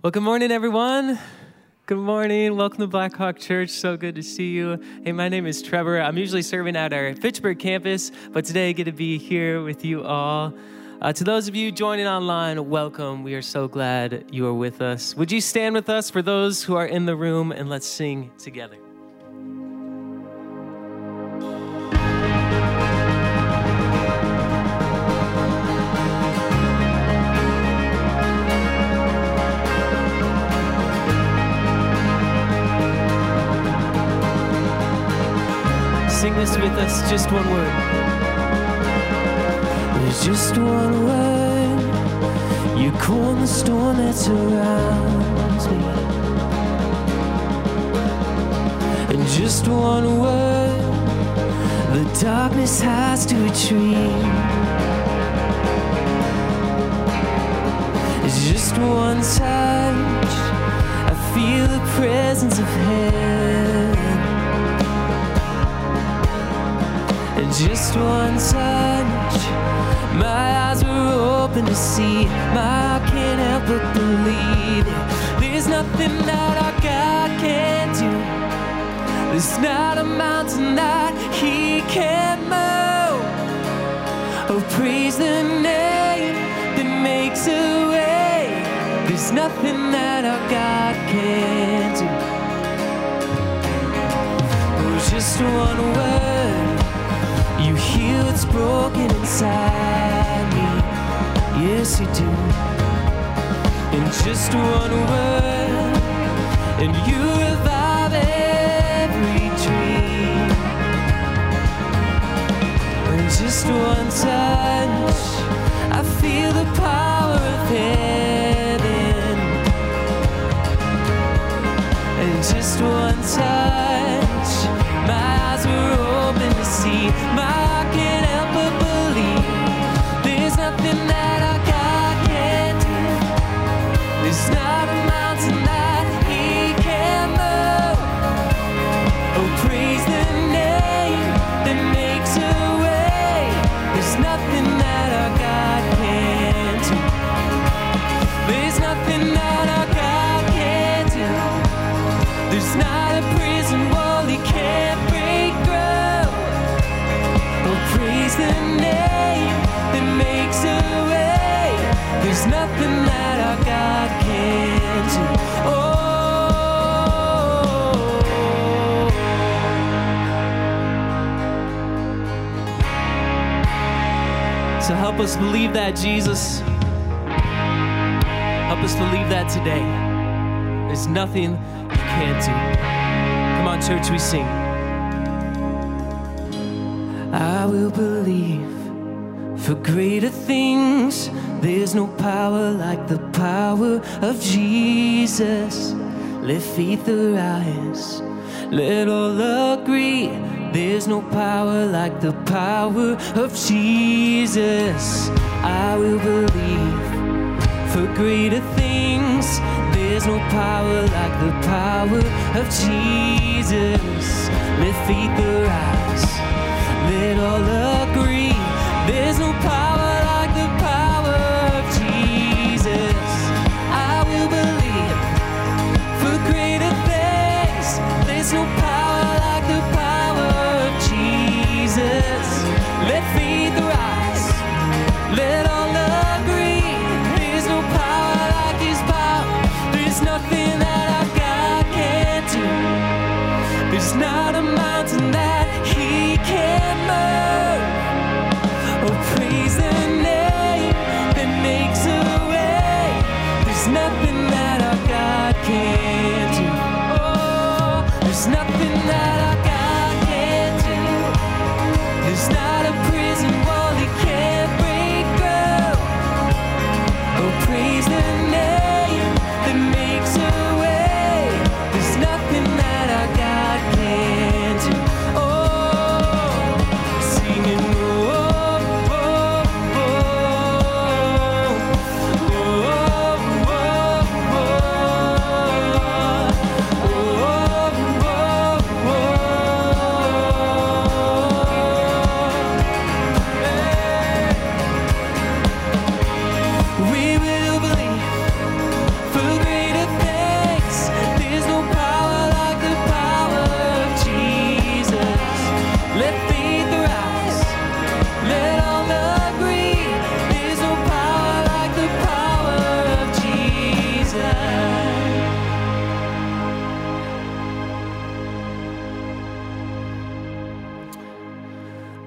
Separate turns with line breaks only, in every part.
Well, good morning, everyone. Good morning. Welcome to Blackhawk Church. So good to see you. Hey, my name is Trevor. I'm usually serving at our Fitchburg campus, but today I get to be here with you all. To those of you joining online, welcome. We are so glad you are with us. Would you stand with us for those who are in the room, and let's sing together. Sing this with us, just one word. There's just one word. You calm the storm that surrounds me. And just one word, the darkness has to retreat. It's just one touch, I feel the presence of heaven. And just one touch, my eyes are open to see. My heart can't help but believe it. There's nothing that our God can't do. There's not a mountain that He can't move. Oh, praise the name that makes a way. There's nothing that our God can't do. Oh, just one word. You heal what's broken inside me. Yes, you do. In just one word, and you revive every dream. In just one touch, I feel the power of heaven. In just one touch, my eyes were open to see. My heart can't help but believe. There's nothing that our God can't do. There's not a mountain that He can't move. Oh, praise the name that makes a way. There's nothing that our God can't do. There's nothing that our God can't do. There's not a prison wall He can't break through. Oh, praise the name that makes a way. There's nothing that our God can't do. Oh. So help us believe that, Jesus. Help us believe that today. There's nothing You can't do. Come on, church, we sing. I will believe for greater things. There's no power like the power of Jesus. Let faith arise. Let all agree. There's no power like the power of Jesus. I will believe for greater things. There's no power like the power of Jesus. Let faith arise. Let all agree. There's no power like the power of Jesus. I will believe for greater things. There's no power like the power of Jesus. Let faith arise. Let all agree. There's no power like His power. There's nothing that our God can't do. There's not a mountain that He can't move.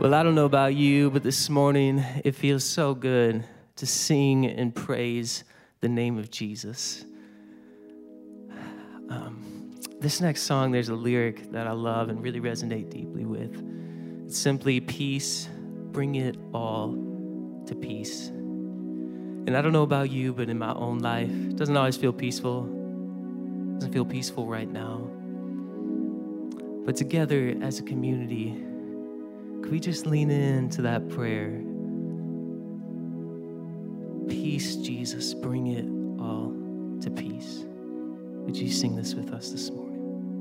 Well, I don't know about you, but this morning it feels so good to sing and praise the name of Jesus. This next song, there's a lyric that I love and really resonate deeply with. It's simply, peace, bring it all to peace. And I don't know about you, but in my own life, it doesn't always feel peaceful. It doesn't feel peaceful right now. But together as a community, could we just lean into that prayer? Peace, Jesus, bring it all to peace. Would you sing this with us this morning?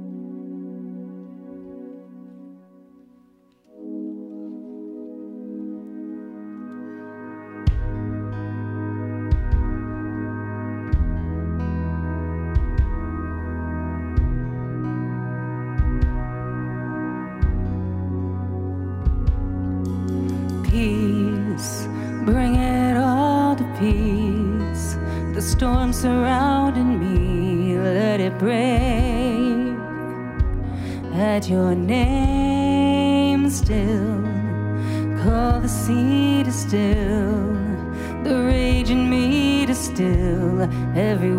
Peace, bring it all to peace. The storm surrounding me, let it break. At your name still, call the sea to still, the rage in me to still every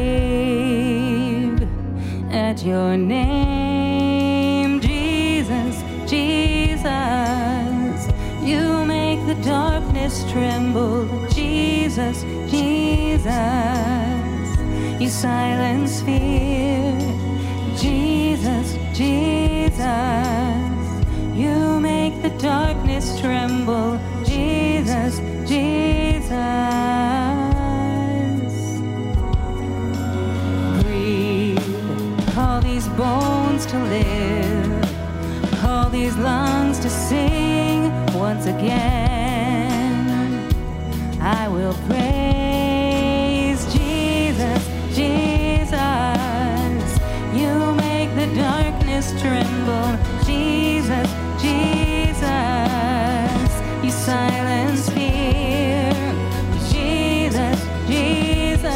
wave. At your name, Jesus, Jesus, you make the darkness tremble. Jesus, Jesus, you silence fear. Jesus, Jesus, you make the darkness tremble. Jesus, Jesus. Breathe, call these bones to live, call these lungs to sing once again. I will praise Jesus, Jesus. You make the darkness tremble. Jesus, Jesus. You silence fear. Jesus, Jesus.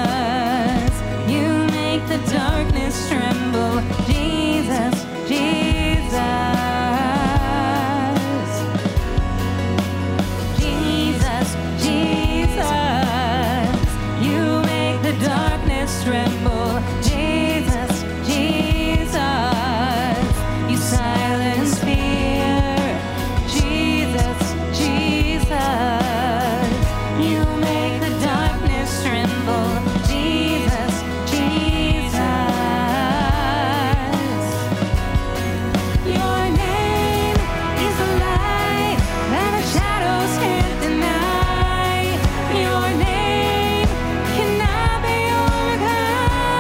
You make the darkness tremble. Jesus, Jesus. Tremble, Jesus, Jesus, you silence fear. Jesus, Jesus, you make the darkness tremble. Jesus, Jesus, your name is a light that the shadows can't deny. Your name cannot be overcome.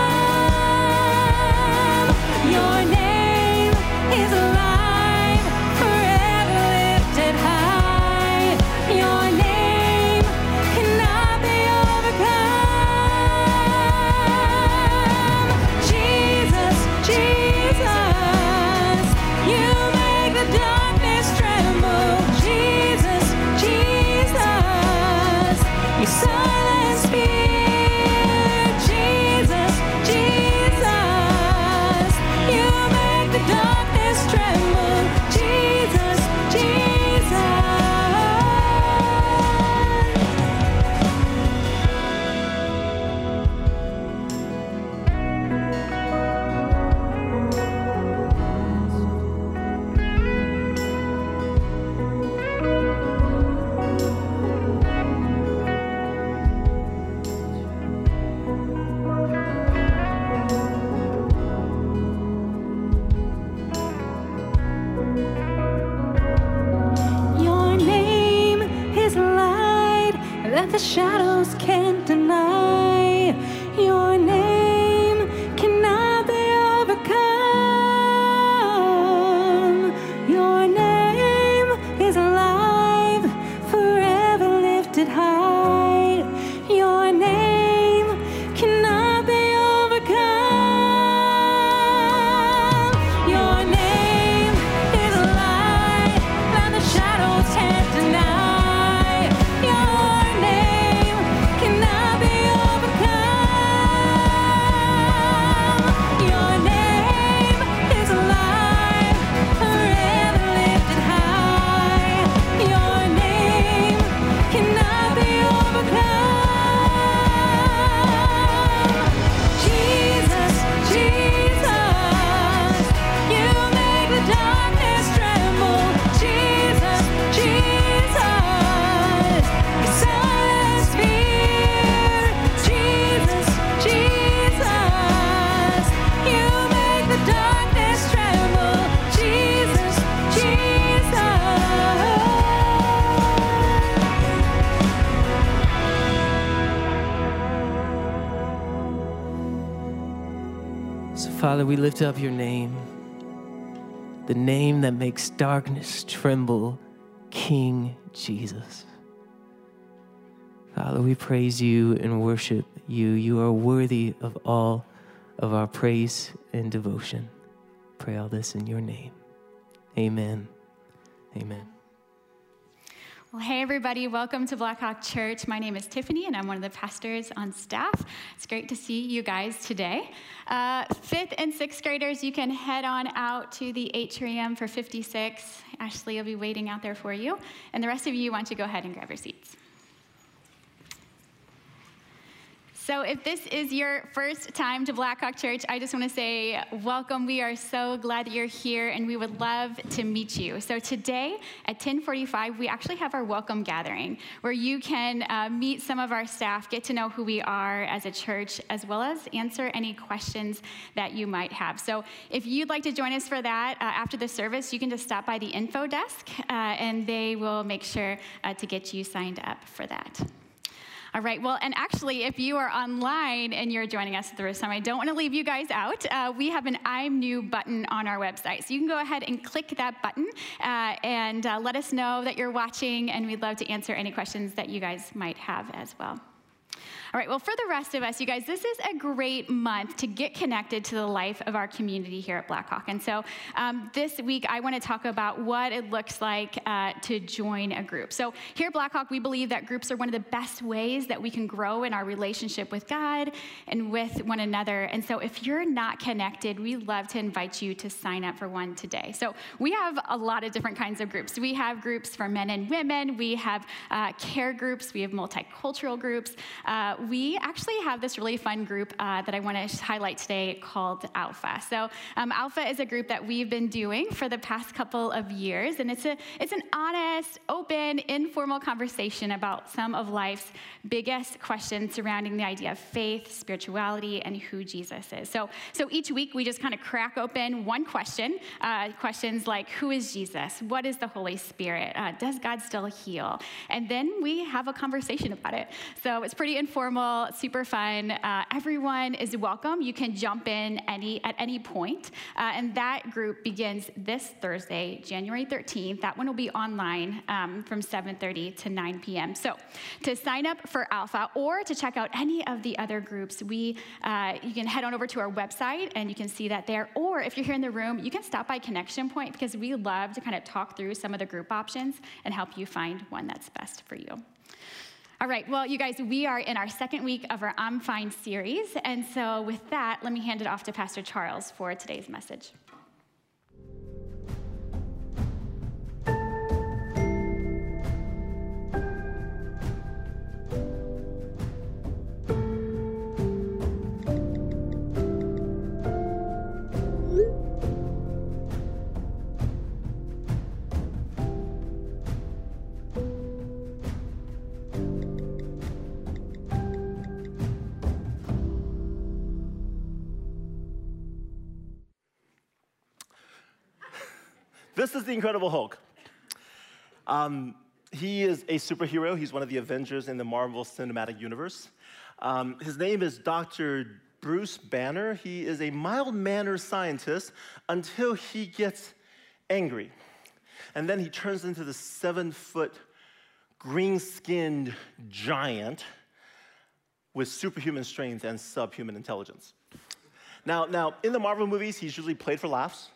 So, Father, we lift up your name, the name that makes darkness tremble, King Jesus. Father, we praise you and worship you. You are worthy of all of our praise and devotion. Pray all this in your name. Amen. Amen.
Well, hey, everybody. Welcome to Blackhawk Church. My name is Tiffany, and I'm one of the pastors on staff. It's great to see you guys today. 5th and 6th graders, you can head on out to the atrium for 56. Ashley will be waiting out there for you. And the rest of you want to go ahead and grab your seats. So if this is your first time to Blackhawk Church, I just want to say welcome. We are so glad that you're here, and we would love to meet you. So today at 10:45, we actually have our welcome gathering where you can meet some of our staff, get to know who we are as a church, as well as answer any questions that you might have. So if you'd like to join us for that after the service, you can just stop by the info desk, and they will make sure to get you signed up for that. All right, well, and actually, if you are online and you're joining us at the first time, I don't want to leave you guys out. We have an I'm New button on our website. So you can go ahead and click that button and let us know that you're watching, and we'd love to answer any questions that you guys might have as well. All right, well, for the rest of us, you guys, this is a great month to get connected to the life of our community here at Blackhawk. And so this week, I want to talk about what it looks like to join a group. So here at Blackhawk, we believe that groups are one of the best ways that we can grow in our relationship with God and with one another. And so if you're not connected, we'd love to invite you to sign up for one today. So we have a lot of different kinds of groups. We have groups for men and women. We have care groups. We have multicultural groups. We actually have this really fun group that I want to highlight today called Alpha. So Alpha is a group that we've been doing for the past couple of years, and it's an honest, open, informal conversation about some of life's biggest questions surrounding the idea of faith, spirituality, and who Jesus is. So each week we just kind of crack open one question, questions like, who is Jesus? What is the Holy Spirit? Does God still heal? And then we have a conversation about it. So it's pretty informal, super fun. Everyone is welcome. You can jump in at any point. And that group begins this Thursday, January 13th. That one will be online from 7:30 to 9 p.m. So to sign up for Alpha or to check out any of the other groups, you can head on over to our website and you can see that there. Or if you're here in the room, you can stop by Connection Point because we love to kind of talk through some of the group options and help you find one that's best for you. All right, well, you guys, we are in our second week of our I'm Fine series. And so with that, let me hand it off to Pastor Charles for today's message.
This is the Incredible Hulk. He is a superhero. He's one of the Avengers in the Marvel Cinematic Universe. His name is Dr. Bruce Banner. He is a mild-mannered scientist until he gets angry. And then he turns into the 7-foot green-skinned giant with superhuman strength and subhuman intelligence. Now, in the Marvel movies, he's usually played for laughs.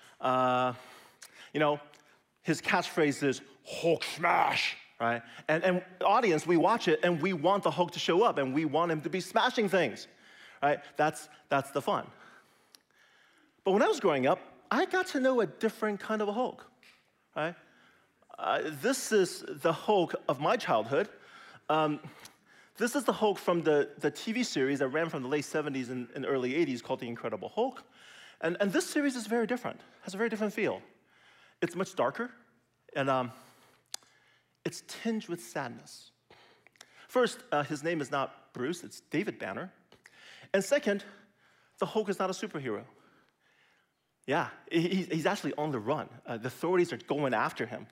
His catchphrase is Hulk smash, right? And audience, we watch it and we want the Hulk to show up and we want him to be smashing things, right? That's the fun. But when I was growing up, I got to know a different kind of a Hulk, right? This is the Hulk of my childhood. This is the Hulk from the TV series that ran from the late 70s and early 80s called The Incredible Hulk. And this series is very different, has a very different feel. It's much darker, and it's tinged with sadness. First, his name is not Bruce, it's David Banner. And second, the Hulk is not a superhero. Yeah, he's actually on the run. The authorities are going after him.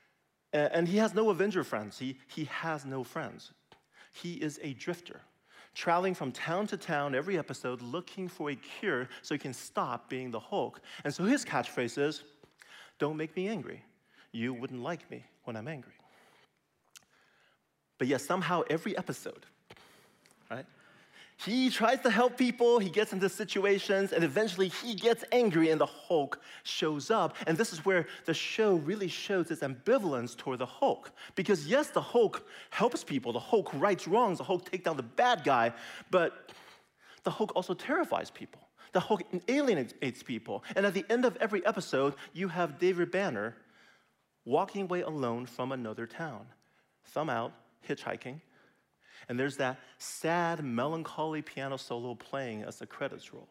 And he has no Avenger friends. He has no friends. He is a drifter, traveling from town to town every episode looking for a cure so he can stop being the Hulk. And so his catchphrase is, "Don't make me angry. You wouldn't like me when I'm angry." But yet somehow every episode, right, he tries to help people, he gets into situations, and eventually he gets angry and the Hulk shows up. And this is where the show really shows its ambivalence toward the Hulk. Because yes, the Hulk helps people, the Hulk rights wrongs, the Hulk takes down the bad guy, but the Hulk also terrifies people. The Hulk alienates people. And at the end of every episode, you have David Banner walking away alone from another town. Thumb out, hitchhiking. And there's that sad, melancholy piano solo playing as the credits roll.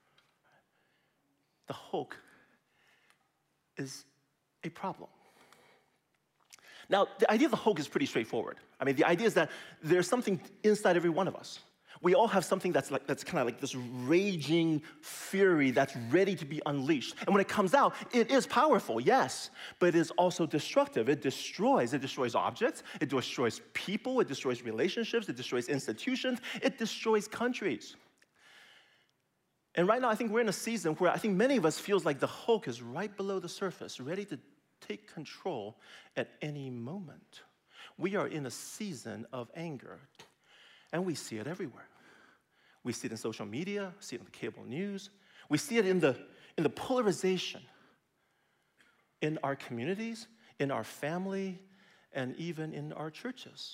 The Hulk is a problem. Now, the idea of the Hulk is pretty straightforward. I mean, the idea is that there's something inside every one of us. We all have something that's kind of like this raging fury that's ready to be unleashed. And when it comes out, it is powerful, yes, but it is also destructive. It destroys objects, it destroys people, it destroys relationships, it destroys institutions, it destroys countries. And right now, I think we're in a season where I think many of us feels like the Hulk is right below the surface, ready to take control at any moment. We are in a season of anger. And we see it everywhere. We see it in social media, see it in the cable news. We see it in the polarization in our communities, in our family, and even in our churches.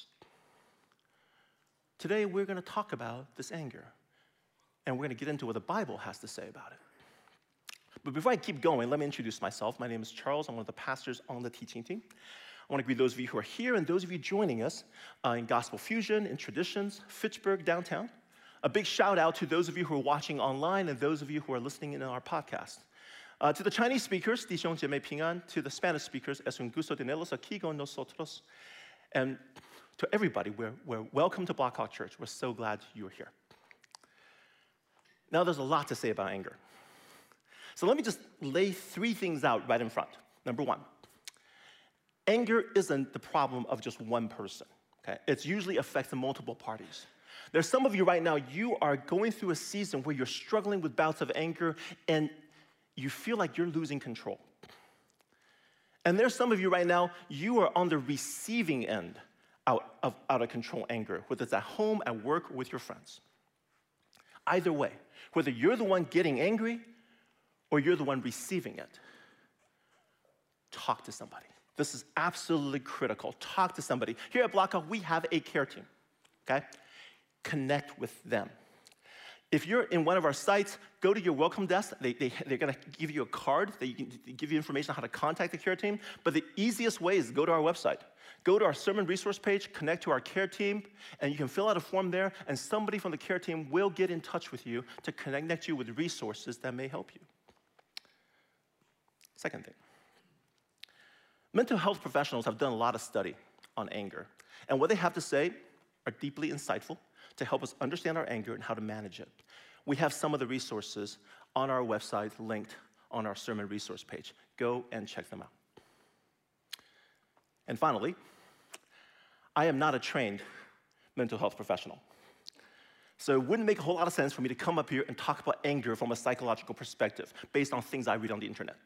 Today, we're going to talk about this anger, and we're going to get into what the Bible has to say about it. But before I keep going, let me introduce myself. My name is Charles. I'm one of the pastors on the teaching team. I want to greet those of you who are here and those of you joining us in Gospel Fusion, in Traditions, Fitchburg, downtown. A big shout out to those of you who are watching online and those of you who are listening in our podcast. To the Chinese speakers, 弟兄姐妹平安. To the Spanish speakers, es un gusto tenerlos aquí con nosotros. And to everybody, we're welcome to Blackhawk Church. We're so glad you're here. Now, there's a lot to say about anger. So let me just lay 3 things out right in front. Number 1. Anger isn't the problem of just one person, okay? It usually affects multiple parties. There's some of you right now, you are going through a season where you're struggling with bouts of anger and you feel like you're losing control. And there's some of you right now, you are on the receiving end out of control anger, whether it's at home, at work, or with your friends. Either way, whether you're the one getting angry or you're the one receiving it, talk to somebody. This is absolutely critical. Talk to somebody. Here at Blackhawk, we have a care team, okay? Connect with them. If you're in one of our sites, go to your welcome desk. They're going to give you a card that you can give you information on how to contact the care team. But the easiest way is go to our website. Go to our sermon resource page, connect to our care team, and you can fill out a form there, and somebody from the care team will get in touch with you to connect you with resources that may help you. Second thing. Mental health professionals have done a lot of study on anger, and what they have to say are deeply insightful to help us understand our anger and how to manage it. We have some of the resources on our website linked on our sermon resource page. Go and check them out. And finally, I am not a trained mental health professional. So it wouldn't make a whole lot of sense for me to come up here and talk about anger from a psychological perspective based on things I read on the internet.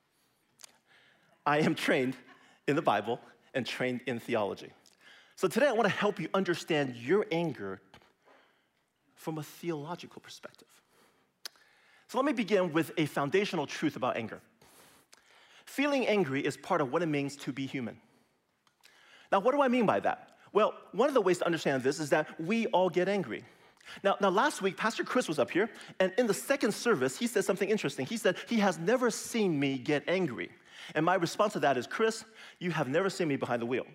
I am trained in the Bible and trained in theology. So today I want to help you understand your anger from a theological perspective. So let me begin with a foundational truth about anger. Feeling angry is part of what it means to be human. Now, what do I mean by that? Well, one of the ways to understand this is that we all get angry. Now last week, Pastor Chris was up here, and in the second service, he said something interesting. He said, he has never seen me get angry. And my response to that is, Chris, you have never seen me behind the wheel.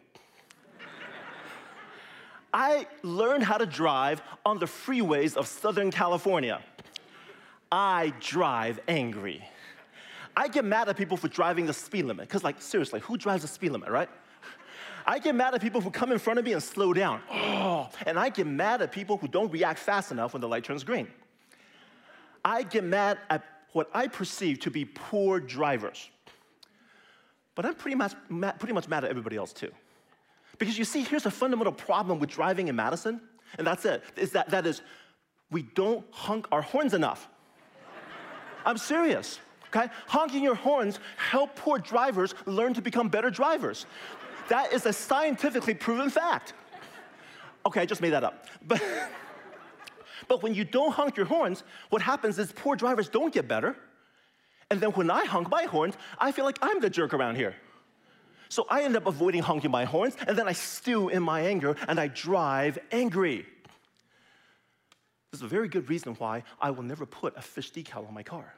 I learned how to drive on the freeways of Southern California. I drive angry. I get mad at people for driving the speed limit, because like, seriously, who drives the speed limit, right? I get mad at people who come in front of me and slow down. Oh, and I get mad at people who don't react fast enough when the light turns green. I get mad at what I perceive to be poor drivers. But I'm pretty much mad at everybody else too. Because you see, here's a fundamental problem with driving in Madison. and that's it. That is, we don't honk our horns enough. I'm serious, okay? Honking your horns help poor drivers learn to become better drivers. That is a scientifically proven fact. Okay, I just made that up. But when you don't honk your horns, what happens is poor drivers don't get better. And then when I honk my horns, I feel like I'm the jerk around here. So I end up avoiding honking my horns, and then I stew in my anger, and I drive angry. This is a very good reason why I will never put a fish decal on my car.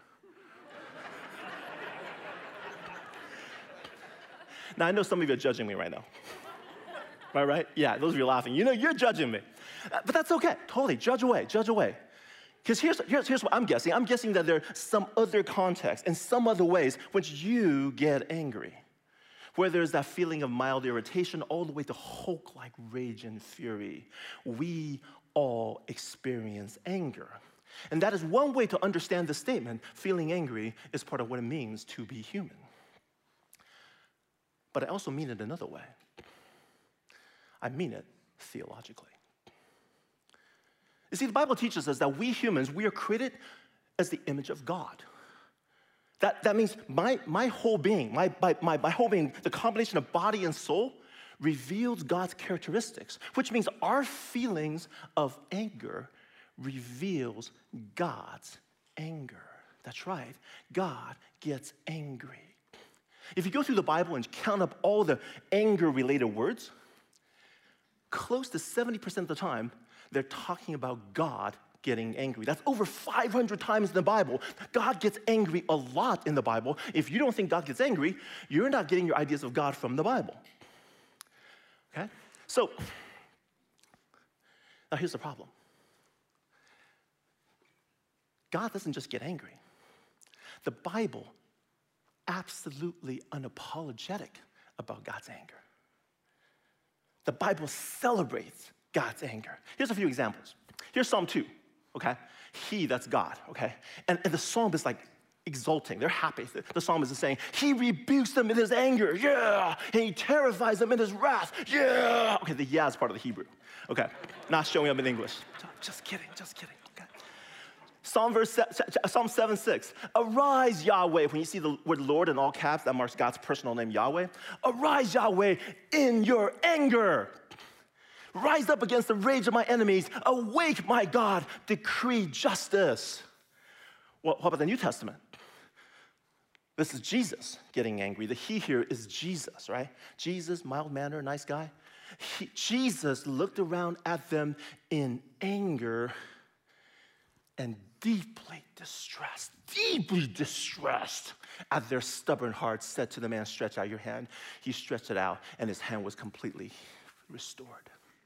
Now, I know some of you are judging me right now. Am I right? Yeah, those of you laughing, you know you're judging me. But that's okay, totally, judge away. Because here's what I'm guessing. I'm guessing that there are some other contexts and some other ways which you get angry. Where there's that feeling of mild irritation all the way to Hulk-like rage and fury. We all experience anger. And that is one way to understand the statement, feeling angry is part of what it means to be human. But I also mean it another way. I mean it theologically. You see, the Bible teaches us that we humans, we are created as the image of God. That means my whole being, my whole being, the combination of body and soul, reveals God's characteristics, which means our feelings of anger reveals God's anger. That's right, God gets angry. If you go through the Bible and count up all the anger-related words, close to 70% of the time, they're talking about God getting angry. That's over 500 times in the Bible. God gets angry a lot in the Bible. If you don't think God gets angry, you're not getting your ideas of God from the Bible. Okay? So, now here's the problem. God doesn't just get angry. The Bible absolutely unapologetic about God's anger. The Bible celebrates God's anger. Here's a few examples. Here's Psalm 2, okay? He, that's God, okay? And the psalm is like exulting. They're happy. The psalmist is saying, he rebukes them in his anger, yeah! And he terrifies them in his wrath, yeah! Okay, the yeah is part of the Hebrew, okay? Not showing up in English. Just kidding, okay? Psalm 7:6. Arise, Yahweh. When you see the word Lord in all caps, that marks God's personal name, Yahweh. Arise, Yahweh, in your anger. Rise up against the rage of my enemies. Awake, my God, decree justice. Well, what about the New Testament? This is Jesus getting angry. The he here is Jesus, right? Jesus, mild mannered, nice guy. Jesus looked around at them in anger and deeply distressed at their stubborn hearts, said to the man, stretch out your hand. He stretched it out, and his hand was completely restored.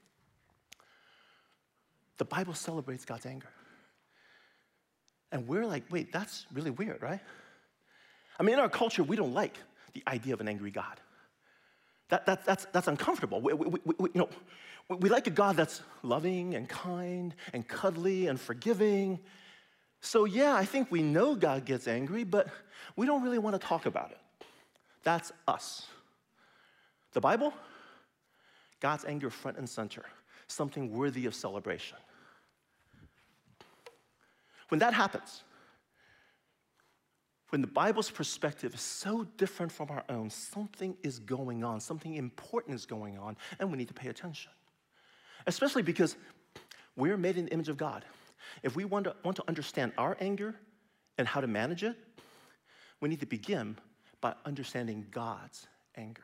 The Bible celebrates God's anger. And we're like, wait, that's really weird, right? I mean, in our culture, we don't like the idea of an angry God. That's uncomfortable. We like a God that's loving and kind and cuddly and forgiving. So yeah, I think we know God gets angry, but we don't really want to talk about it. That's us. The Bible, God's anger front and center, something worthy of celebration. When that happens, when the Bible's perspective is so different from our own, something is going on, something important is going on, and we need to pay attention. Especially because we're made in the image of God. If we want to understand our anger and how to manage it, we need to begin by understanding God's anger.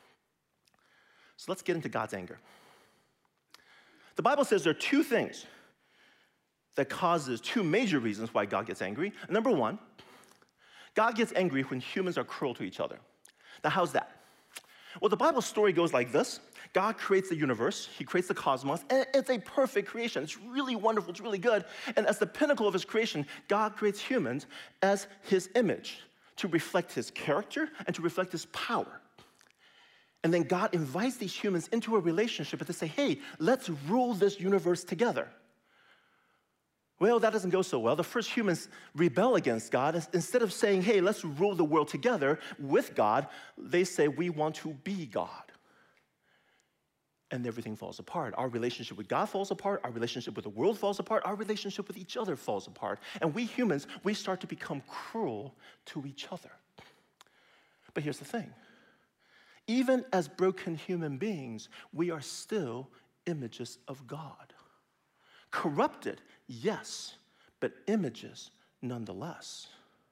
So let's get into God's anger. The Bible says there are two things that causes two major reasons why God gets angry. Number one, God gets angry when humans are cruel to each other. Now, how's that? Well, the Bible story goes like this. God creates the universe. He creates the cosmos, and it's a perfect creation. It's really wonderful. It's really good. And as the pinnacle of his creation, God creates humans as his image to reflect his character and to reflect his power. And then God invites these humans into a relationship and to say, hey, let's rule this universe together. Well, that doesn't go so well. The first humans rebel against God. Instead of saying, hey, let's rule the world together with God, they say, we want to be God. and everything falls apart. Our relationship with God falls apart. Our relationship with the world falls apart. Our relationship with each other falls apart. And we humans, we start to become cruel to each other. But here's the thing. Even as broken human beings, we are still images of God. Corrupted, yes, but images nonetheless.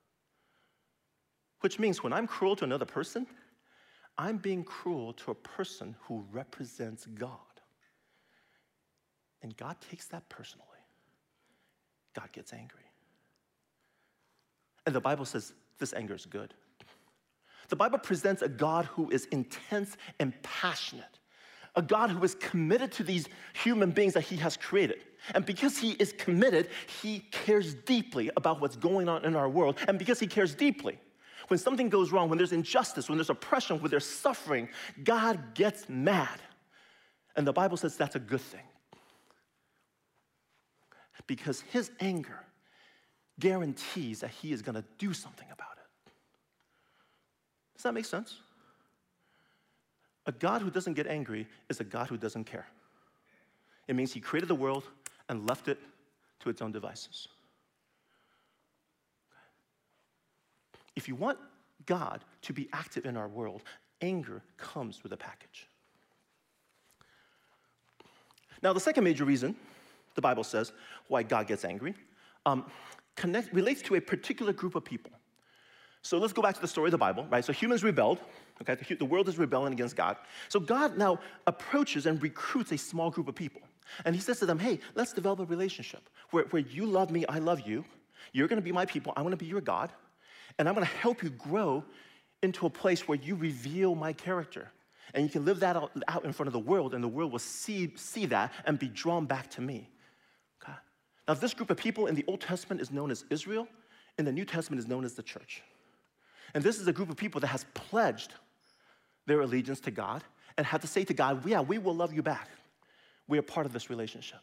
Which means when I'm cruel to another person, I'm being cruel to a person who represents God. And God takes that personally. God gets angry. And the Bible says this anger is good. The Bible presents a God who is intense and passionate, a God who is committed to these human beings that he has created. And because he is committed, he cares deeply about what's going on in our world. And because he cares deeply, when something goes wrong, when there's injustice, when there's oppression, when there's suffering, God gets mad. And the Bible says that's a good thing. Because his anger guarantees that he is going to do something about it. Does that make sense? A God who doesn't get angry is a God who doesn't care. It means he created the world and left it to its own devices. If you want God to be active in our world, anger comes with a package. Now, the second major reason, the Bible says, why God gets angry, relates to a particular group of people. So let's go back to the story of the Bible, right? So humans rebelled, okay? The world is rebelling against God. So God now approaches and recruits a small group of people. And he says to them, hey, let's develop a relationship where you love me, I love you. You're gonna be my people, I'm gonna be your God. And I'm gonna help you grow into a place where you reveal my character. And you can live that out in front of the world, and the world will see that and be drawn back to me. Okay? Now, this group of people in the Old Testament is known as Israel. In the New Testament is known as the church. And this is a group of people that has pledged their allegiance to God and had to say to God, yeah, we will love you back. We are part of this relationship.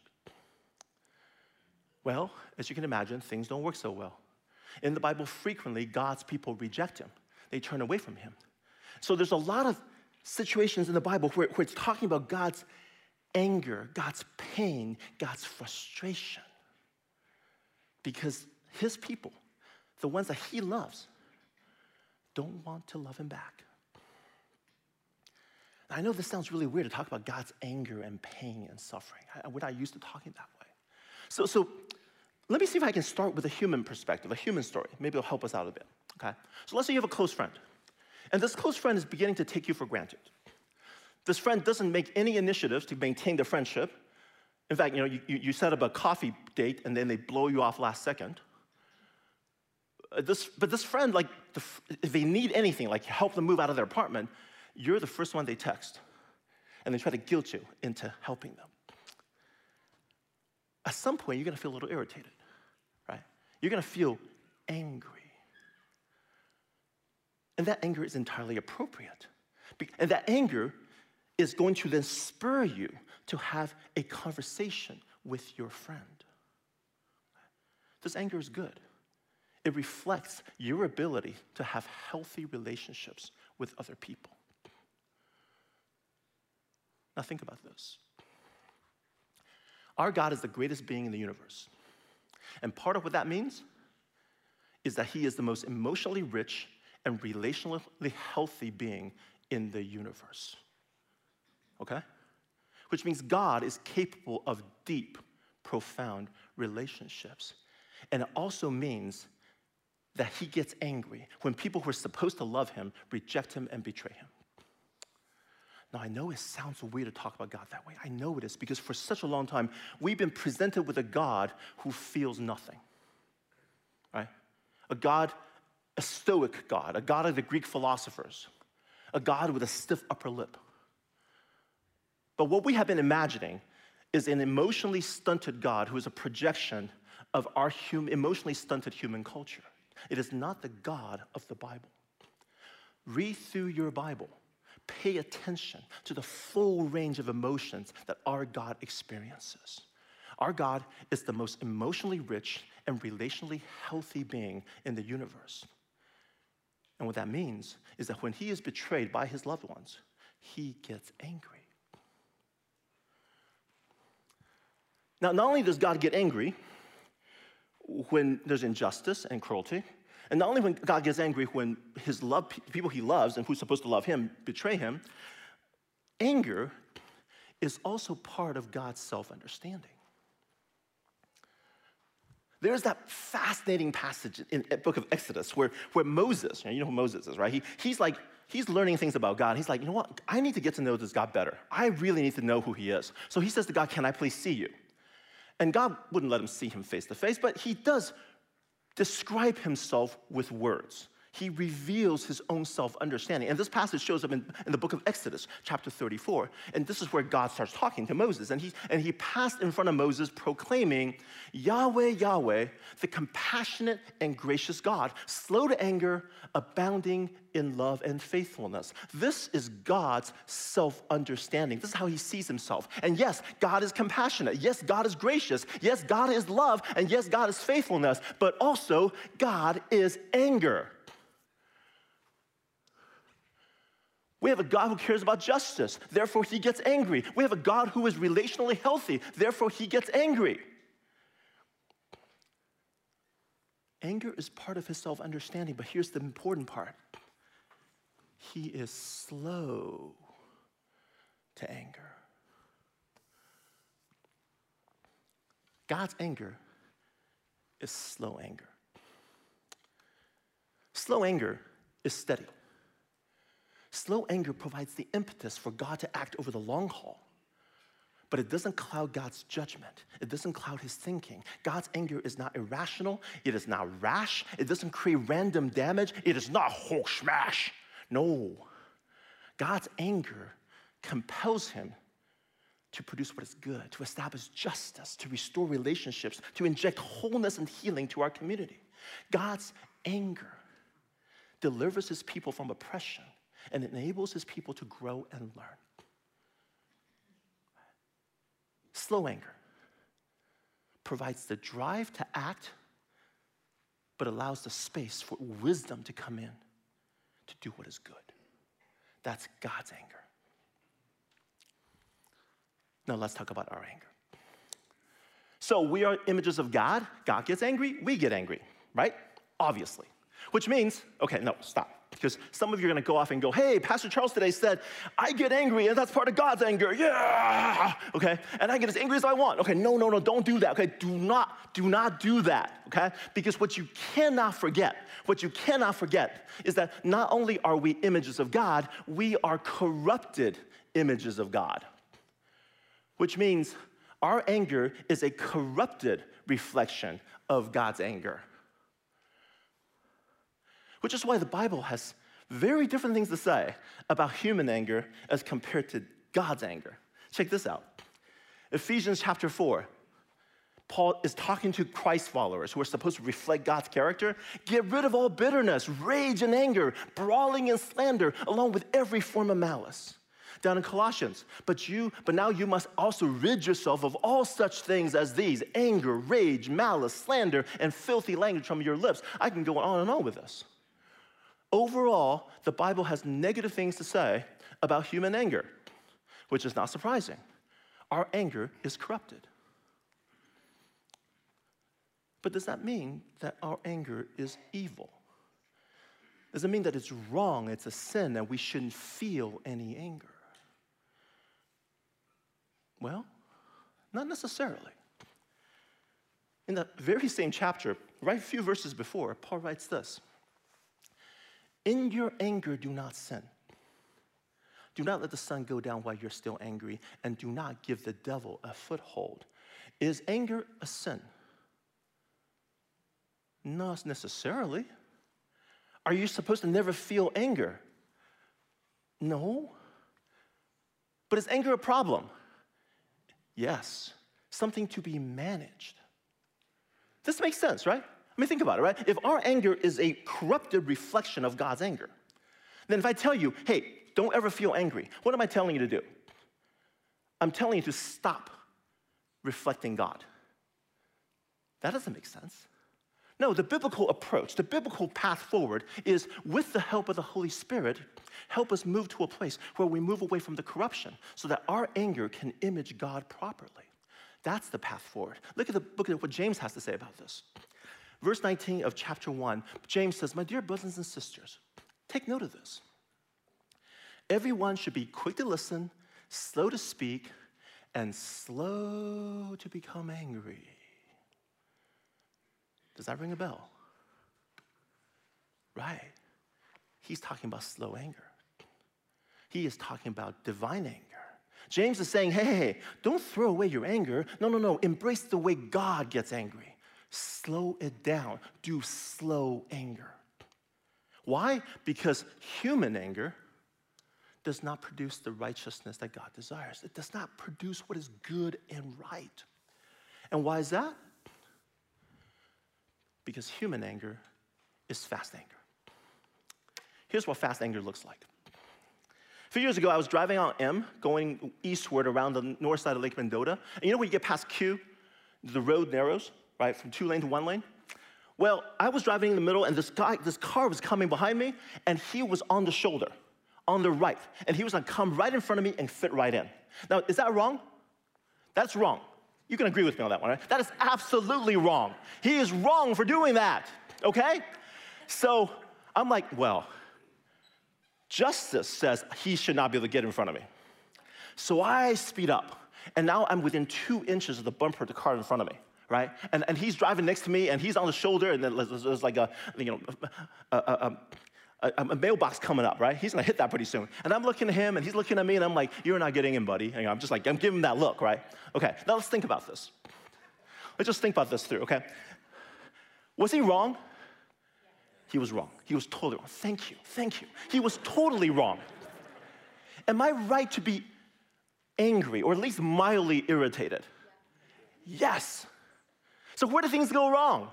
Well, as you can imagine, things don't work so well. In the Bible, frequently, God's people reject him. They turn away from him. So there's a lot of situations in the Bible where it's talking about God's anger, God's pain, God's frustration. Because his people, the ones that he loves, don't want to love him back. Now, I know this sounds really weird to talk about God's anger and pain and suffering. We're not used to talking that way. So let me see if I can start with a human perspective, a human story. Maybe it'll help us out a bit, okay? So let's say you have a close friend, and this close friend is beginning to take you for granted. This friend doesn't make any initiatives to maintain the friendship. In fact, you set up a coffee date, and then they blow you off last second. But this friend, if they need anything, like help them move out of their apartment, you're the first one they text. And they try to guilt you into helping them. At some point, you're gonna feel a little irritated, right? You're gonna feel angry. And that anger is entirely appropriate. And that anger is going to then spur you to have a conversation with your friend. This anger is good. It reflects your ability to have healthy relationships with other people. Now think about this. Our God is the greatest being in the universe. And part of what that means is that he is the most emotionally rich and relationally healthy being in the universe. Okay? Which means God is capable of deep, profound relationships. And it also means that he gets angry when people who are supposed to love him reject him and betray him. Now, I know it sounds weird to talk about God that way. I know it is, because for such a long time, we've been presented with a God who feels nothing, right? A stoic God, a God of the Greek philosophers, a God with a stiff upper lip. But what we have been imagining is an emotionally stunted God who is a projection of our emotionally stunted human culture. It is not the God of the Bible. Read through your Bible. Pay attention to the full range of emotions that our God experiences. Our God is the most emotionally rich and relationally healthy being in the universe. And what that means is that when he is betrayed by his loved ones, he gets angry. Now, not only does God get angry when there's injustice and cruelty, and not only when God gets angry when his people he loves and who's supposed to love him betray him, anger is also part of God's self-understanding. There's that fascinating passage in the book of Exodus where Moses, you know who Moses is, right? He's learning things about God. He's like, you know what? I need to get to know this God better. I really need to know who he is. So he says to God, can I please see you? And God wouldn't let him see him face to face, but he does describe himself with words. He reveals his own self-understanding. And this passage shows up in the book of Exodus, chapter 34. And this is where God starts talking to Moses. And he passed in front of Moses proclaiming, Yahweh, Yahweh, the compassionate and gracious God, slow to anger, abounding in love and faithfulness. This is God's self-understanding. This is how he sees himself. And yes, God is compassionate. Yes, God is gracious. Yes, God is love. And yes, God is faithfulness. But also, God is anger. We have a God who cares about justice, therefore he gets angry. We have a God who is relationally healthy, therefore he gets angry. Anger is part of his self-understanding, but here's the important part. He is slow to anger. God's anger is slow anger. Slow anger is steady. Slow anger provides the impetus for God to act over the long haul. But it doesn't cloud God's judgment. It doesn't cloud his thinking. God's anger is not irrational. It is not rash. It doesn't create random damage. It is not Hulk smash. No. God's anger compels him to produce what is good, to establish justice, to restore relationships, to inject wholeness and healing to our community. God's anger delivers his people from oppression and enables his people to grow and learn. Slow anger provides the drive to act, but allows the space for wisdom to come in to do what is good. That's God's anger. Now let's talk about our anger. So we are images of God. God gets angry, we get angry, right? Obviously. Which means, okay, no, stop. Because some of you are going to go off and go, hey, Pastor Charles today said, I get angry, and that's part of God's anger. Yeah, okay? And I get as angry as I want. Okay, no, don't do that. Okay, do not do that, okay? Because what you cannot forget is that not only are we images of God, we are corrupted images of God. Which means our anger is a corrupted reflection of God's anger. Which is why the Bible has very different things to say about human anger as compared to God's anger. Check this out. Ephesians chapter 4, Paul is talking to Christ followers who are supposed to reflect God's character. Get rid of all bitterness, rage and anger, brawling and slander, along with every form of malice. Down in Colossians, but now you must also rid yourself of all such things as these: anger, rage, malice, slander, and filthy language from your lips. I can go on and on with this. Overall, the Bible has negative things to say about human anger, which is not surprising. Our anger is corrupted. But does that mean that our anger is evil? Does it mean that it's wrong, it's a sin, and we shouldn't feel any anger? Well, not necessarily. In that very same chapter, right a few verses before, Paul writes this: in your anger, do not sin. Do not let the sun go down while you're still angry, and do not give the devil a foothold. Is anger a sin? Not necessarily. Are you supposed to never feel anger? No. But is anger a problem? Yes. Something to be managed. This makes sense, right? I mean, think about it, right? If our anger is a corrupted reflection of God's anger, then if I tell you, hey, don't ever feel angry, what am I telling you to do? I'm telling you to stop reflecting God. That doesn't make sense. No, the biblical approach, the biblical path forward is, with the help of the Holy Spirit, help us move to a place where we move away from the corruption so that our anger can image God properly. That's the path forward. Look at what James has to say about this. Verse 19 of chapter 1, James says, my dear brothers and sisters, take note of this. Everyone should be quick to listen, slow to speak, and slow to become angry. Does that ring a bell? Right. He's talking about slow anger. He is talking about divine anger. James is saying, hey, don't throw away your anger. No. Embrace the way God gets angry. Slow it down. Do slow anger. Why? Because human anger does not produce the righteousness that God desires. It does not produce what is good and right. And why is that? Because human anger is fast anger. Here's what fast anger looks like. A few years ago, I was driving on M, going eastward around the north side of Lake Mendota. And you know when you get past Q, the road narrows, right, from 2 lane to 1 lane? Well, I was driving in the middle, and this car was coming behind me, and he was on the shoulder, on the right. And he was gonna come right in front of me and fit right in. Now, is that wrong? That's wrong. You can agree with me on that one, right? That is absolutely wrong. He is wrong for doing that, okay? So I'm like, well, justice says he should not be able to get in front of me. So I speed up, and now I'm within 2 inches of the bumper of the car in front of me, right? And he's driving next to me, and he's on the shoulder, and then there's like a mailbox coming up, right? He's gonna hit that pretty soon. And I'm looking at him, and he's looking at me, and I'm like, you're not getting in, buddy. And I'm just like, I'm giving him that look, right? Okay, now let's think about this. Let's just think about this through, okay? Was he wrong? He was wrong. He was totally wrong. Thank you. He was totally wrong. Am I right to be angry, or at least mildly irritated? Yes. So where did things go wrong?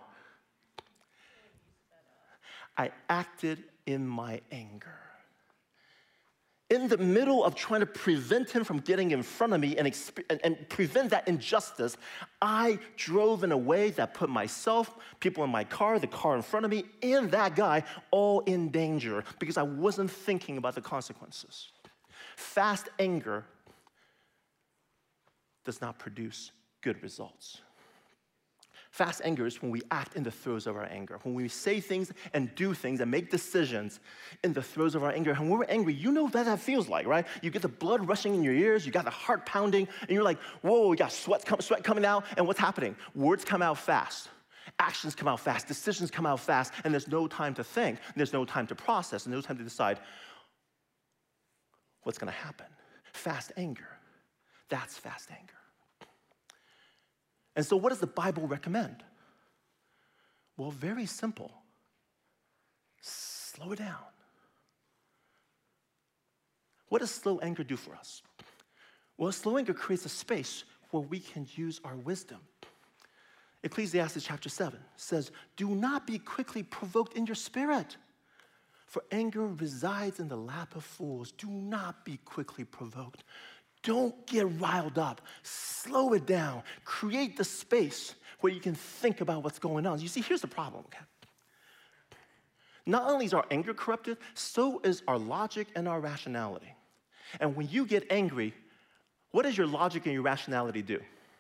I acted in my anger. In the middle of trying to prevent him from getting in front of me and prevent that injustice, I drove in a way that put myself, people in my car, the car in front of me, and that guy all in danger because I wasn't thinking about the consequences. Fast anger does not produce good results. Fast anger is when we act in the throes of our anger, when we say things and do things and make decisions in the throes of our anger. And when we're angry, you know what that feels like, right? You get the blood rushing in your ears, you got the heart pounding, and you're like, whoa, you got sweat coming out, and what's happening? Words come out fast. Actions come out fast. Decisions come out fast, and there's no time to think, there's no time to process, and no time to decide what's gonna happen. Fast anger, that's fast anger. And so what does the Bible recommend? Well, very simple. Slow it down. What does slow anger do for us? Well, slow anger creates a space where we can use our wisdom. Ecclesiastes chapter 7 says, do not be quickly provoked in your spirit, for anger resides in the lap of fools. Do not be quickly provoked. Don't get riled up. Slow it down. Create the space where you can think about what's going on. You see, here's the problem, okay? Not only is our anger corrupted, so is our logic and our rationality. And when you get angry, what does your logic and your rationality do?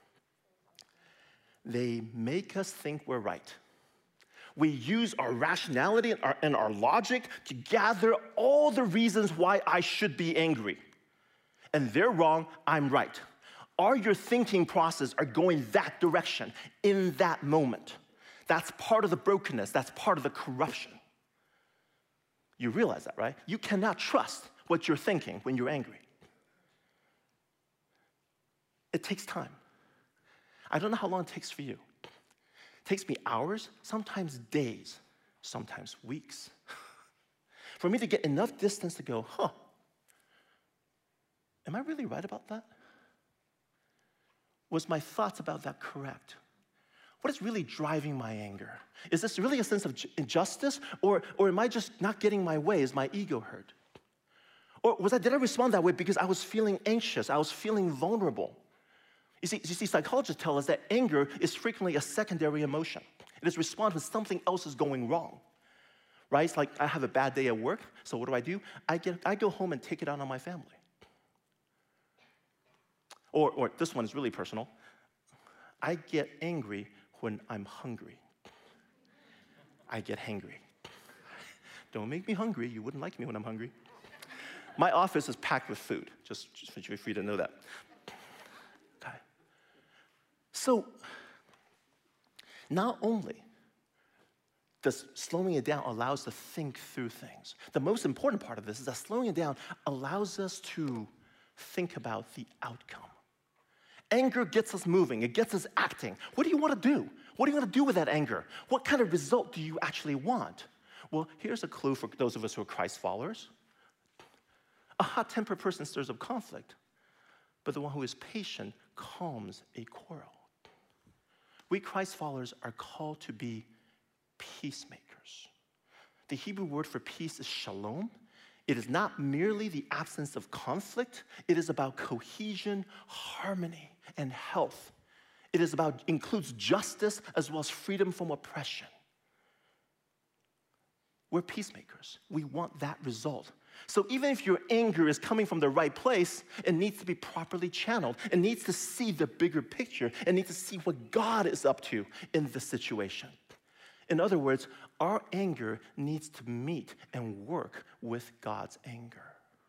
They make us think we're right. We use our rationality and our logic to gather all the reasons why I should be angry. And they're wrong, I'm right. Or your thinking process are going that direction in that moment. That's part of the brokenness, that's part of the corruption. You realize that, right? You cannot trust what you're thinking when you're angry. It takes time. I don't know how long it takes for you. It takes me hours, sometimes days, sometimes weeks, for me to get enough distance to go, am I really right about that? Was my thoughts about that correct? What is really driving my anger? Is this really a sense of injustice, or am I just not getting my way? Is my ego hurt? Or did I respond that way because I was feeling anxious, I was feeling vulnerable? You see, psychologists tell us that anger is frequently a secondary emotion. It is response when something else is going wrong, right? It's like I have a bad day at work, so what do? I go home and take it out on my family. Or this one is really personal. I get angry when I'm hungry. I get hangry. Don't make me hungry. You wouldn't like me when I'm hungry. My office is packed with food, just for you to know that. Okay. So, not only does slowing it down allow us to think through things, the most important part of this is that slowing it down allows us to think about the outcome. Anger gets us moving. It gets us acting. What do you want to do? What do you want to do with that anger? What kind of result do you actually want? Well, here's a clue for those of us who are Christ followers. A hot-tempered person stirs up conflict, but the one who is patient calms a quarrel. We Christ followers are called to be peacemakers. The Hebrew word for peace is shalom. It is not merely the absence of conflict. It is about cohesion, harmony, and health. It includes justice as well as freedom from oppression. We're peacemakers. We want that result. So even if your anger is coming from the right place, it needs to be properly channeled. It needs to see the bigger picture. It needs to see what God is up to in the situation. In other words, our anger needs to meet and work with God's anger.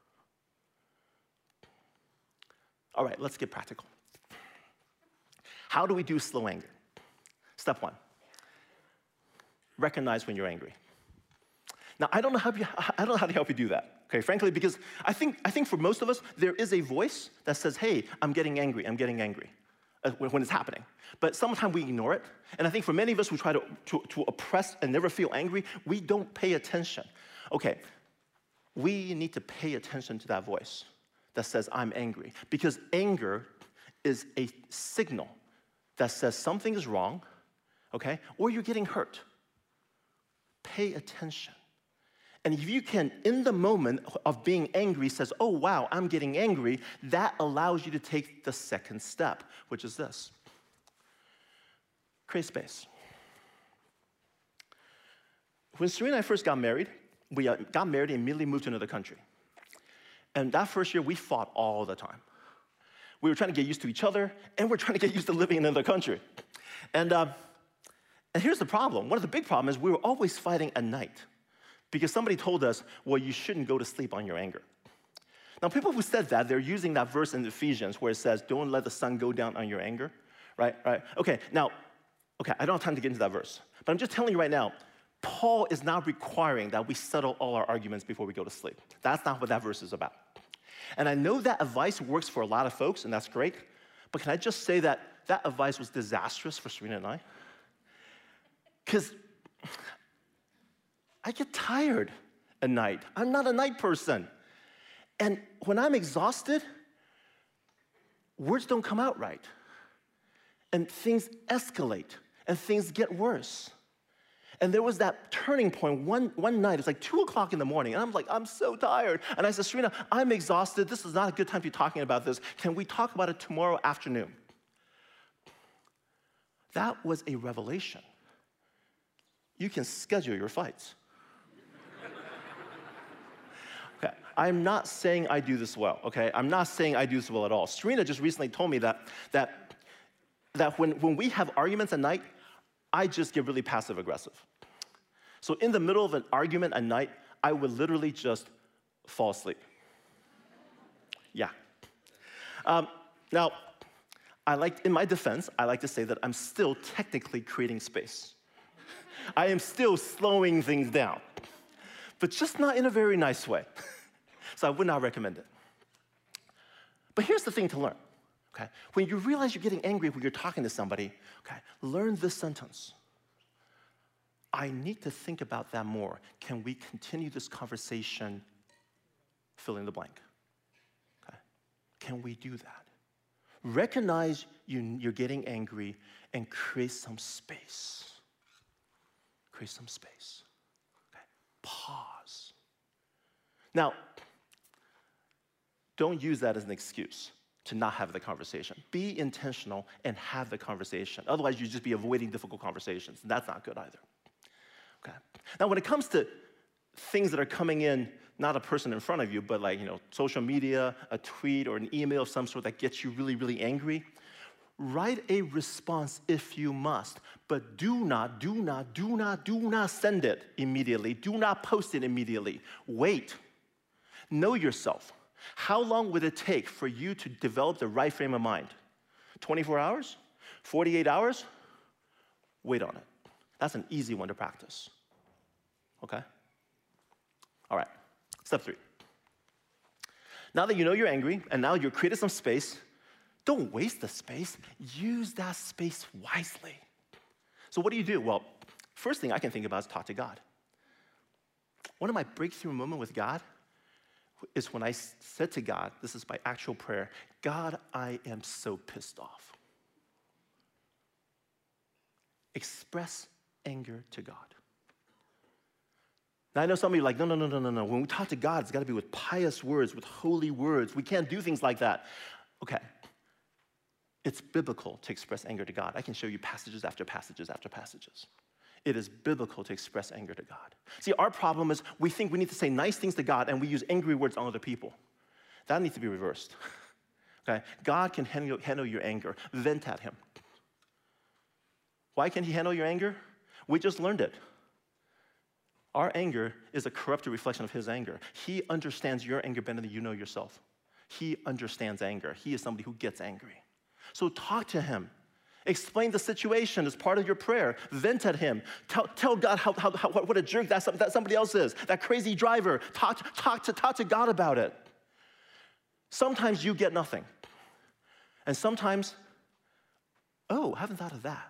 All right, let's get practical. How do we do slow anger? Step one, recognize when you're angry. Now, I don't know how to help you do that, okay, frankly, because I think for most of us, there is a voice that says, hey, I'm getting angry, when it's happening. But sometimes we ignore it. And I think for many of us who try to oppress and never feel angry, we don't pay attention. Okay, we need to pay attention to that voice that says, I'm angry. Because anger is a signal that says something is wrong, okay, or you're getting hurt. Pay attention. And if you can, in the moment of being angry, says, oh, wow, I'm getting angry, that allows you to take the second step, which is this. Create space. When Serena and I first got married, we got married and immediately moved to another country. And that first year, we fought all the time. We were trying to get used to each other, and we're trying to get used to living in another country. And here's the problem. One of the big problems is we were always fighting at night. Because somebody told us, well, you shouldn't go to sleep on your anger. Now, people who said that, they're using that verse in Ephesians where it says, don't let the sun go down on your anger, right? Okay, I don't have time to get into that verse. But I'm just telling you right now, Paul is not requiring that we settle all our arguments before we go to sleep. That's not what that verse is about. And I know that advice works for a lot of folks, and that's great. But can I just say that that advice was disastrous for Serena and I? Because I get tired at night. I'm not a night person. And when I'm exhausted, words don't come out right. And things escalate, and things get worse. And there was that turning point one night. It's like 2 o'clock in the morning, and I'm like, I'm so tired. And I said, Serena, I'm exhausted. This is not a good time to be talking about this. Can we talk about it tomorrow afternoon? That was a revelation. You can schedule your fights. Okay, I'm not saying I do this well, okay? I'm not saying I do this well at all. Serena just recently told me that when we have arguments at night, I just get really passive aggressive. So in the middle of an argument at night, I would literally just fall asleep. Yeah. Now, in my defense, I like to say that I'm still technically creating space. I am still slowing things down, but just not in a very nice way. So I would not recommend it. But here's the thing to learn, okay? When you realize you're getting angry when you're talking to somebody, okay, learn this sentence. I need to think about that more. Can we continue this conversation, fill in the blank? Okay? Can we do that? Recognize you're getting angry and create some space. Create some space. Okay? Pause. Now, don't use that as an excuse to not have the conversation. Be intentional and have the conversation. Otherwise, you'd just be avoiding difficult conversations. And that's not good either. Okay. Now, when it comes to things that are coming in, not a person in front of you, but like, social media, a tweet, or an email of some sort that gets you really, really angry, Write a response if you must, but do not send it immediately. Do not post it immediately. Wait. Know yourself. How long would it take for you to develop the right frame of mind? 24 hours? 48 hours? Wait on it. That's an easy one to practice. Okay? All right. Step 3. Now that you know you're angry, and now you've created some space, don't waste the space. Use that space wisely. So what do? Well, first thing I can think about is talk to God. One of my breakthrough moments with God is when I said to God, this is my actual prayer, God, I am so pissed off. Express anger to God. Now, I know some of you are like, no. When we talk to God, it's got to be with pious words, with holy words. We can't do things like that. Okay. It's biblical to express anger to God. I can show you passages after passages after passages. It is biblical to express anger to God. See, our problem is we think we need to say nice things to God and we use angry words on other people. That needs to be reversed. Okay? God can handle your anger. Vent at him. Why can he handle your anger? We just learned it. Our anger is a corrupted reflection of his anger. He understands your anger better than you know yourself. He understands anger. He is somebody who gets angry. So talk to him. Explain the situation as part of your prayer. Vent at him. Tell God what a jerk that somebody else is. That crazy driver. Talk to God about it. Sometimes you get nothing. And sometimes, I haven't thought of that.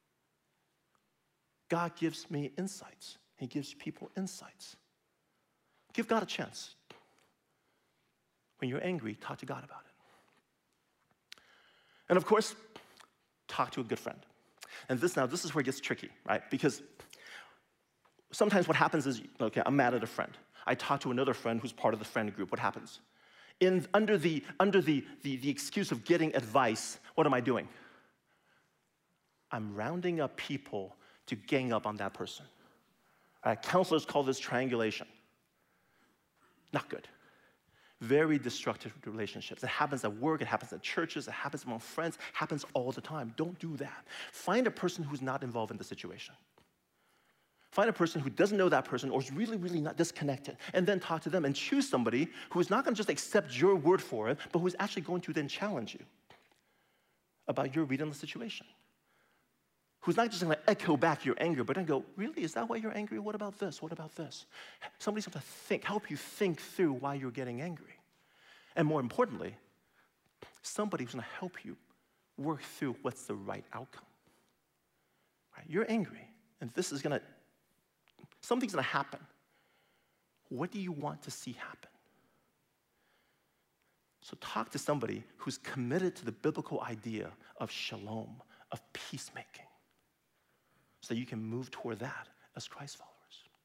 God gives me insights. He gives people insights. Give God a chance. When you're angry, talk to God about it. And of course, talk to a good friend. And this is where it gets tricky, right? Because sometimes what happens is, okay, I'm mad at a friend. I talk to another friend who's part of the friend group. What happens? Under the excuse of getting advice, what am I doing? I'm rounding up people to gang up on that person. Counselors call this triangulation. Not good. Very destructive relationships. It happens at work, it happens at churches, it happens among friends, it happens all the time. Don't do that. Find a person who's not involved in the situation. Find a person who doesn't know that person or is really, really not disconnected, and then talk to them and choose somebody who is not going to just accept your word for it, but who is actually going to then challenge you about your read on the situation. Who's not just going to echo back your anger, but then go, really, is that why you're angry? What about this? What about this? Somebody's going to help you think through why you're getting angry. And more importantly, somebody who's going to help you work through what's the right outcome. Right? You're angry, and something's going to happen. What do you want to see happen? So talk to somebody who's committed to the biblical idea of shalom, of peacemaking, so you can move toward that as Christ followers.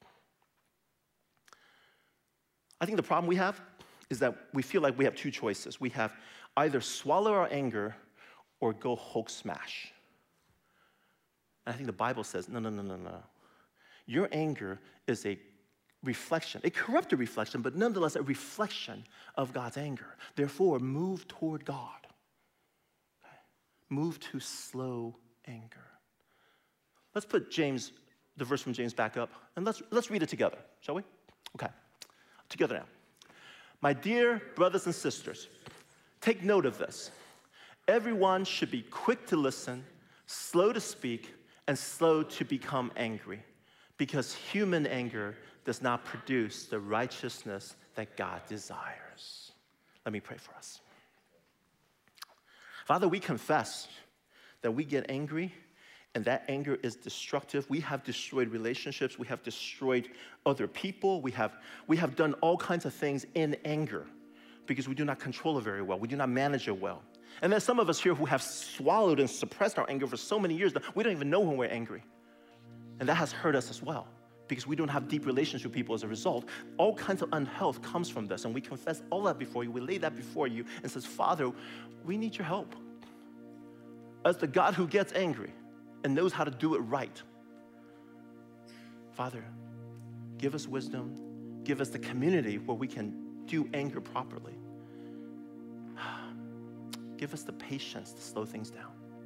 I think the problem we have is that we feel like we have two choices. We have either swallow our anger or go Hulk smash. And I think the Bible says, no. Your anger is a reflection, a corrupted reflection, but nonetheless a reflection of God's anger. Therefore, move toward God. Okay? Move to slow anger. Let's put the verse from James back up, and let's read it together, shall we? Okay, together now. My dear brothers and sisters, take note of this. Everyone should be quick to listen, slow to speak, and slow to become angry, because human anger does not produce the righteousness that God desires. Let me pray for us. Father, we confess that we get angry, and that anger is destructive. We have destroyed relationships. We have destroyed other people. We have done all kinds of things in anger because we do not control it very well. We do not manage it well. And there's some of us here who have swallowed and suppressed our anger for so many years that we don't even know when we're angry. And that has hurt us as well because we don't have deep relationships with people as a result. All kinds of unhealth comes from this, and we confess all that before you. We lay that before you and says, Father, we need your help. As the God who gets angry and knows how to do it right. Father, give us wisdom. Give us the community where we can do anger properly. Give us the patience to slow things down.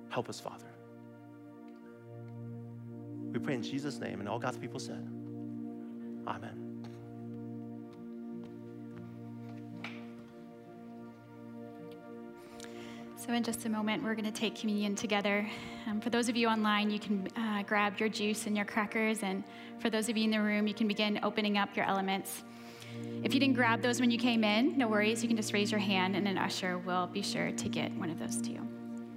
Help us, Father. We pray in Jesus' name, and all God's people said, amen.
So in just a moment, we're going to take communion together. For those of you online, you can grab your juice and your crackers. And for those of you in the room, you can begin opening up your elements. If you didn't grab those when you came in, no worries. You can just raise your hand, and an usher will be sure to get one of those to you.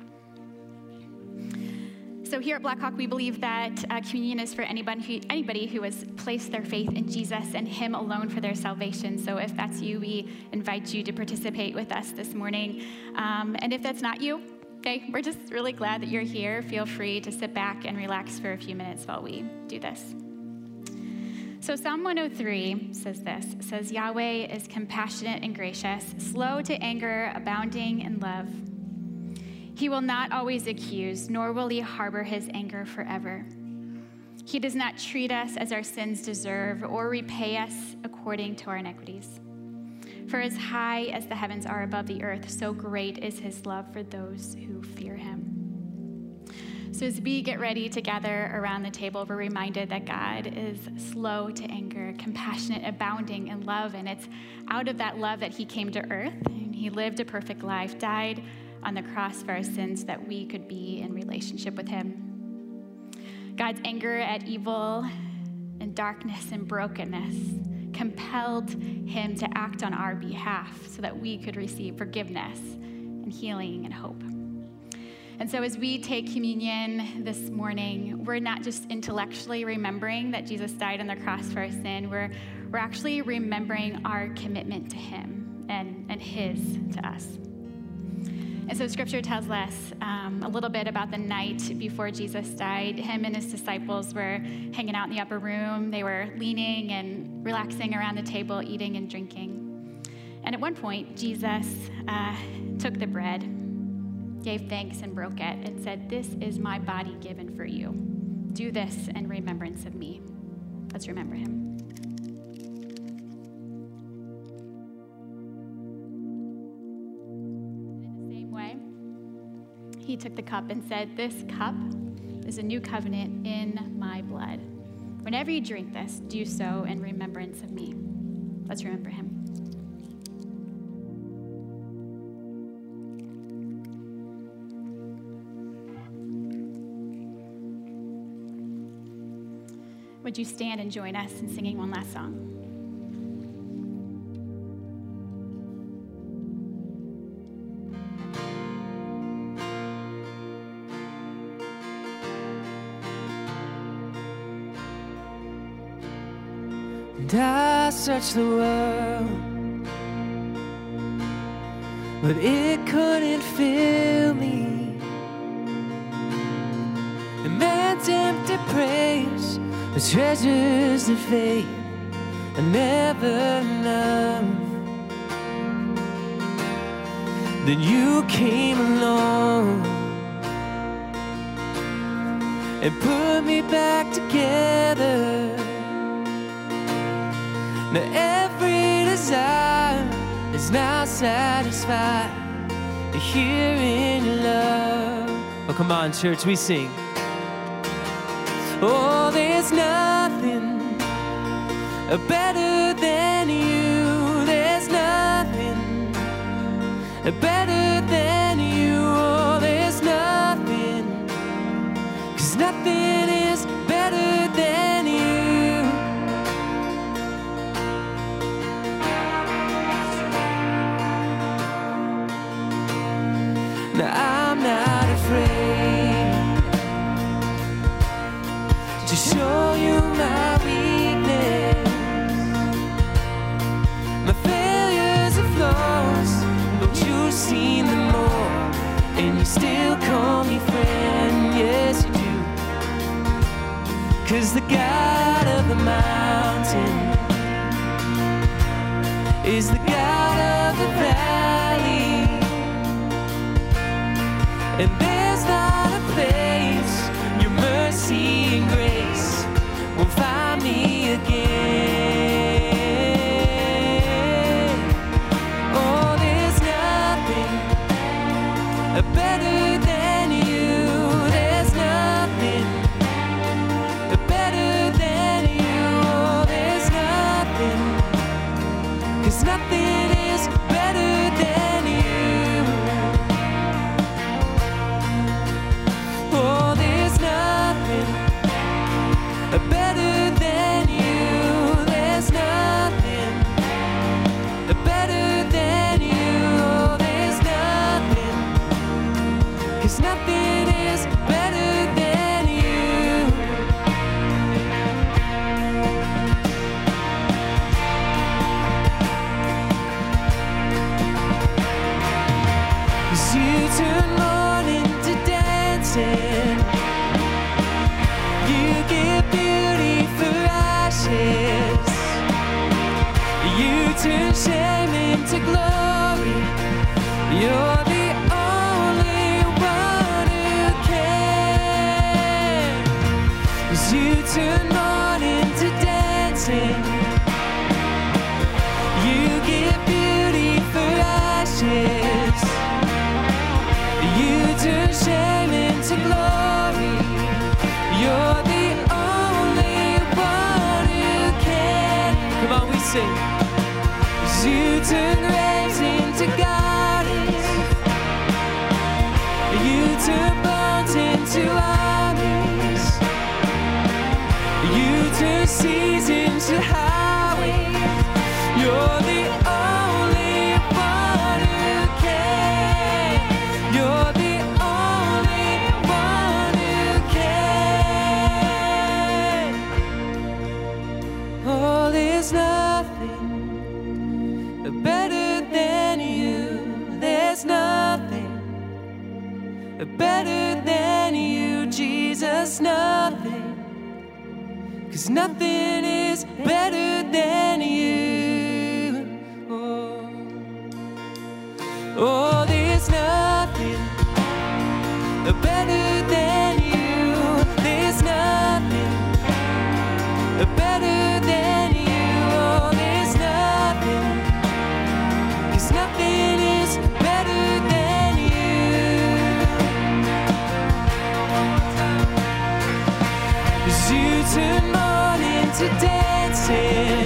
So here at Blackhawk, we believe that communion is for anybody who has placed their faith in Jesus and him alone for their salvation. So if that's you, we invite you to participate with us this morning. And if that's not you, okay, we're just really glad that you're here. Feel free to sit back and relax for a few minutes while we do this. So Psalm 103 says this. It says, Yahweh is compassionate and gracious, slow to anger, abounding in love. He will not always accuse, nor will he harbor his anger forever. He does not treat us as our sins deserve or repay us according to our iniquities. For as high as the heavens are above the earth, so great is his love for those who fear him. So as we get ready to gather around the table, we're reminded that God is slow to anger, compassionate, abounding in love, and it's out of that love that he came to earth, and he lived a perfect life, died on the cross for our sins that we could be in relationship with him. God's anger at evil and darkness and brokenness compelled him to act on our behalf so that we could receive forgiveness and healing and hope. And so as we take communion this morning, we're not just intellectually remembering that Jesus died on the cross for our sin, we're actually remembering our commitment to him and his to us. And so scripture tells us a little bit about the night before Jesus died. Him and his disciples were hanging out in the upper room. They were leaning and relaxing around the table, eating and drinking. And at one point, Jesus took the bread, gave thanks and broke it, and said, "This is my body given for you. Do this in remembrance of me." Let's remember him. He took the cup and said, "This cup is a new covenant in my blood. Whenever you drink this, do so in remembrance of me." Let's remember him. Would you stand and join us in singing one last song?
And I searched the world, but it couldn't fill me. And man's empty praise, the treasures that fade are never enough. Then you came along and put me back together. Now every desire is now satisfied here in your love. Oh, come on, church, we sing. Oh, there's nothing better than you. There's nothing better than you. Oh, there's nothing, 'cause nothing is better than you. Now I'm not afraid to show you my weakness, my failures and flaws. But you've seen them all, and you still call me friend. Yes, you do. 'Cause the God of the mountain is the God of the valley. And there's not a place your mercy and grace will find me again. Oh, there's nothing better than you. into glory. You're the only one who can. 'Cause you turn mourning into dancing. You give beauty for ashes. You turn shame into glory. You're the only one who can. Come on, we sing. 'Cause you turn graves into gardens. You turn bones into armies. You turn seas into highways. You're the only one who can. You're the only one who can. Oh, there's nothing better than you. There's nothing better than you, Jesus. Nothing. 'Cause nothing is better than you. Oh, there's nothing better than you. There's nothing better than you. Oh, there's nothing. 'Cause nothing is better than you. 'Cause you turn mourning to dancing.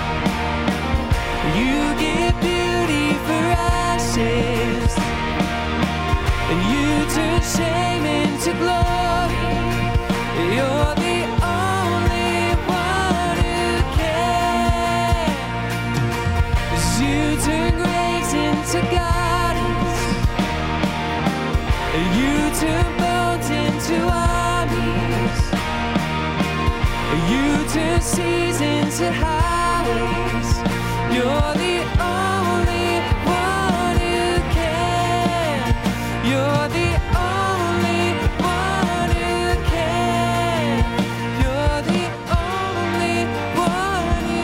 You give beauty for ashes. And you turn shame into glory. You're the only one who can. 'Cause you turn graves into gardens. And you turn bones into armies. You turn seas into highways. You're the only one who can. You're the only one who can. You're the only one who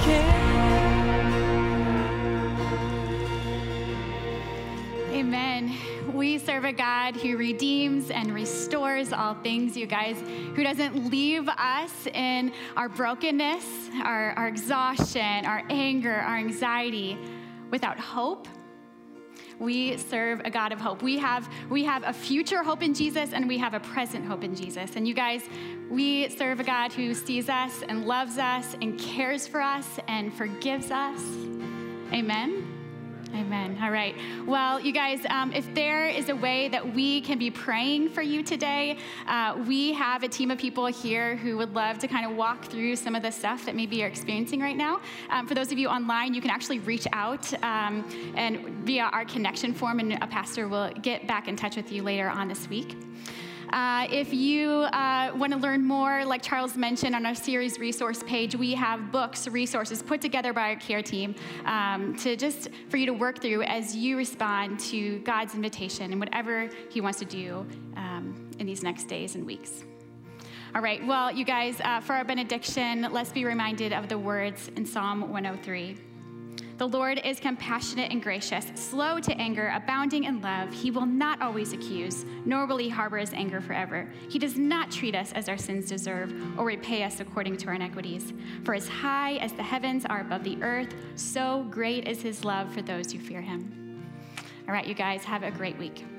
can.
Amen. We serve a God who redeems and restores all things, you guys, who doesn't leave us in our brokenness, our exhaustion, our anger, our anxiety without hope. We serve a God of hope. We have a future hope in Jesus, and we have a present hope in Jesus. And you guys, we serve a God who sees us and loves us and cares for us and forgives us. Amen. Amen. All right. Well, you guys, if there is a way that we can be praying for you today, we have a team of people here who would love to kind of walk through some of the stuff that maybe you're experiencing right now. For those of you online, you can actually reach out and via our connection form, and a pastor will get back in touch with you later on this week. If you want to learn more, like Charles mentioned on our series resource page, we have books, resources put together by our care team for you to work through as you respond to God's invitation and whatever He wants to do in these next days and weeks. All right, well, you guys, for our benediction, let's be reminded of the words in Psalm 103. The Lord is compassionate and gracious, slow to anger, abounding in love. He will not always accuse, nor will He harbor His anger forever. He does not treat us as our sins deserve or repay us according to our iniquities. For as high as the heavens are above the earth, so great is His love for those who fear Him. All right, you guys, have a great week.